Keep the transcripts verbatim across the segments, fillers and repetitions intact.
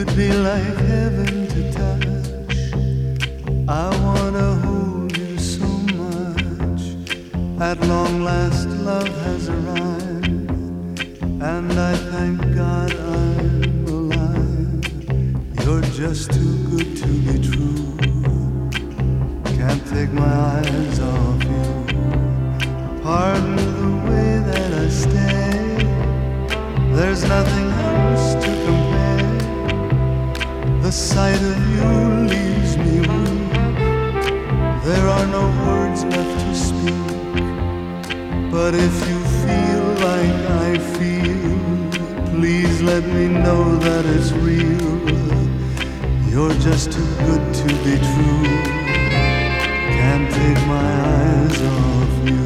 You'd be like heaven to touch. I wanna hold you so much. At long last love has arrived, and I thank God I'm alive. You're just too good to be true. Can't take my eyes off you. Pardon the way that I stay. There's nothing else to compare. The sight of you leaves me weak. There are no words left to speak. But if you feel like I feel, please let me know that it's real. You're just too good to be true. Can't take my eyes off you.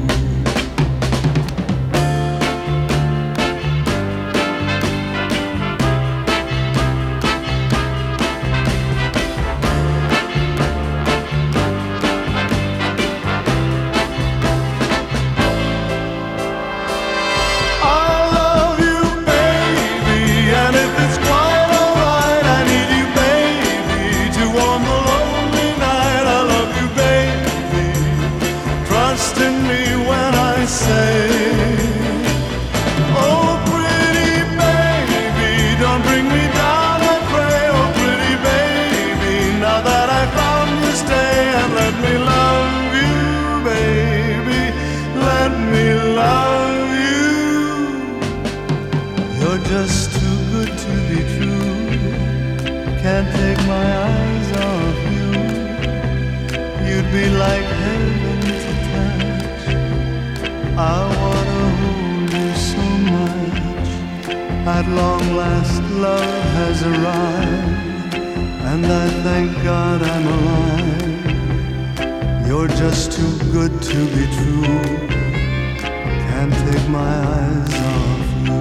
Just too good to be true. Can't take my eyes off you. You'd be like heaven to touch. I wanna hold you so much. At long last love has arrived, and I thank God I'm alive. You're just too good to be true. Can't take my eyes off you.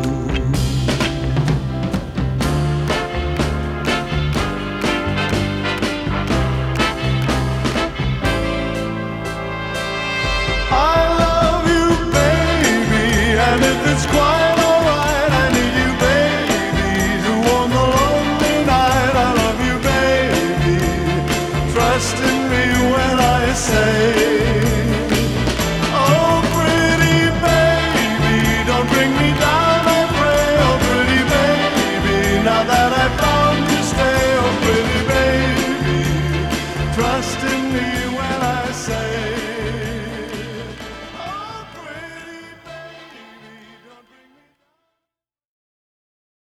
It's quite alright, I need you, baby, to warm the lonely night. I love you, baby, trust in me when I say, oh, pretty baby, don't bring me down, I pray. Oh, pretty baby, now that I found you, stay. Oh, pretty baby, trust in me.